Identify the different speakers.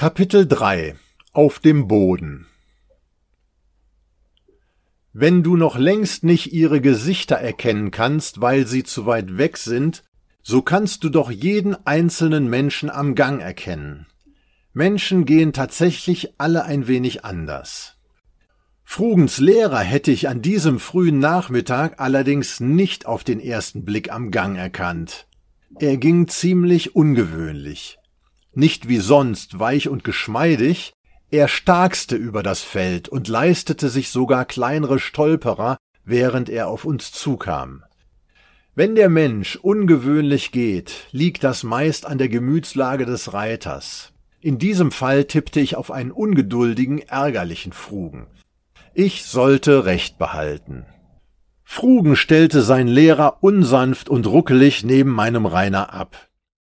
Speaker 1: Kapitel 3 Auf dem Boden. Wenn du noch längst nicht ihre Gesichter erkennen kannst, weil sie zu weit weg sind, so kannst du doch jeden einzelnen Menschen am Gang erkennen. Menschen gehen tatsächlich alle ein wenig anders. Frugens Lehrer hätte ich an diesem frühen Nachmittag allerdings nicht auf den ersten Blick am Gang erkannt. Er ging ziemlich ungewöhnlich. Nicht wie sonst weich und geschmeidig, er starkste über das Feld und leistete sich sogar kleinere Stolperer, während er auf uns zukam. Wenn der Mensch ungewöhnlich geht, liegt das meist an der Gemütslage des Reiters. In diesem Fall tippte ich auf einen ungeduldigen, ärgerlichen Frugen. Ich sollte Recht behalten. Frugen stellte sein Lehrer unsanft und ruckelig neben meinem Reiner ab.